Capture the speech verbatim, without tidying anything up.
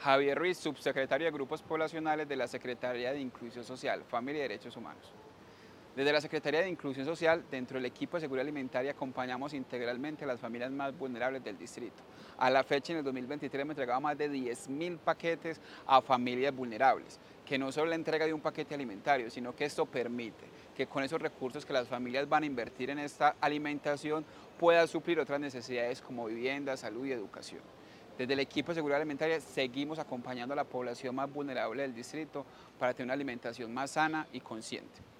Javier Ruiz, subsecretario de Grupos Poblacionales de la Secretaría de Inclusión Social, Familia y Derechos Humanos. Desde la Secretaría de Inclusión Social, dentro del equipo de seguridad alimentaria, acompañamos integralmente a las familias más vulnerables del distrito. A la fecha, en el dos mil veintitrés, hemos entregado más de diez mil paquetes a familias vulnerables, que no solo la entrega de un paquete alimentario, sino que esto permite que con esos recursos que las familias van a invertir en esta alimentación puedan suplir otras necesidades como vivienda, salud y educación. Desde el equipo de seguridad alimentaria seguimos acompañando a la población más vulnerable del distrito para tener una alimentación más sana y consciente.